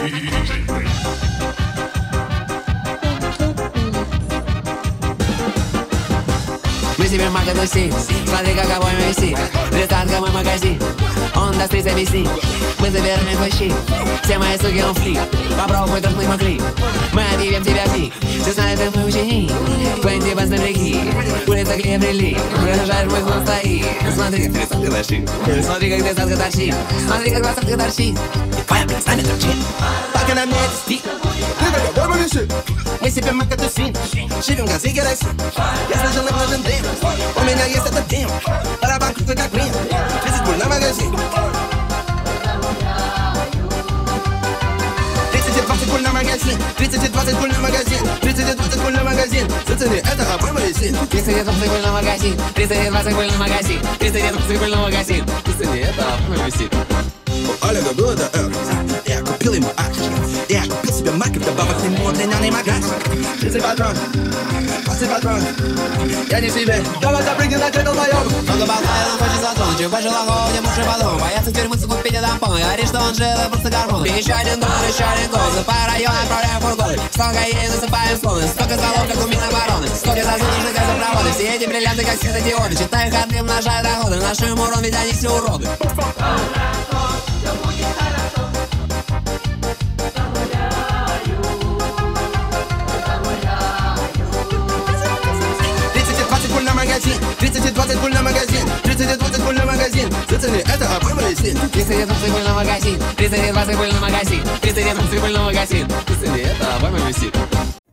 Мы себе мага тусим, смотри, каковой мой стиль. Тридцатка мой магазин, он даст 30 объяснить. Мы забираем плащи, все мои суки он флик. Попробуй тут мы могли, мы объявим тебя в миг. 16 мы ученик, 20 напряги. Улица Кремли, продолжаешь мой хвост стоит. Смотри, как тридцатка торчит, смотри, как тридцатка торчит. Смотри, как двадцатка торчит, и твоя блин с нами торчит. Так и на мне это стик, ты договор реши. Мы себе мага тусим, живем как зиги-райси. Я слышал, нам нужен дым, у меня есть этот дым. Барабан крутой как блин, 30 пуль на магазин. 30-20 пуль на магазин, 30-20 пуль на магазин, 30-20 пуль на магазин. Зацени, это обой мой стиль. 30-20 пуль на магазин, 30-20 пуль на магазин, 30-20 пуль на магазин. Зацени, это обой мой стиль. У Олега был это я купил ему акцию. Я купил себе мак и добавок к нему длинный магаз. 30 патрон, 20 патрон. Я не в себе, давай запрыгни на крыло моем. Много болтает, он хочет затронуть. Чем больше лагов, тем больше подумал. Боятся тюрьмы, купить тампон. Говорит, что он жил, и просто гормон. Еще один гол, засыпая район, отправляем фургоны. Столько ей насыпаем слоны. Столько залог, как у Минобороны. Столько засунутых газопроводы. Все эти бриллианты, как светодиоды. Читаю ходы, умножаю доходы. Наши урон, ведь они все уроды. Магазин, 30-20 пуль на магазин, 30-20 пуль на магазин. Зацени, это обой мой стиль. 30-20 пуль на магазин, 30-20 пуль на магазин, 30-20 пуль на магазин. Зацени, это обой мой стиль.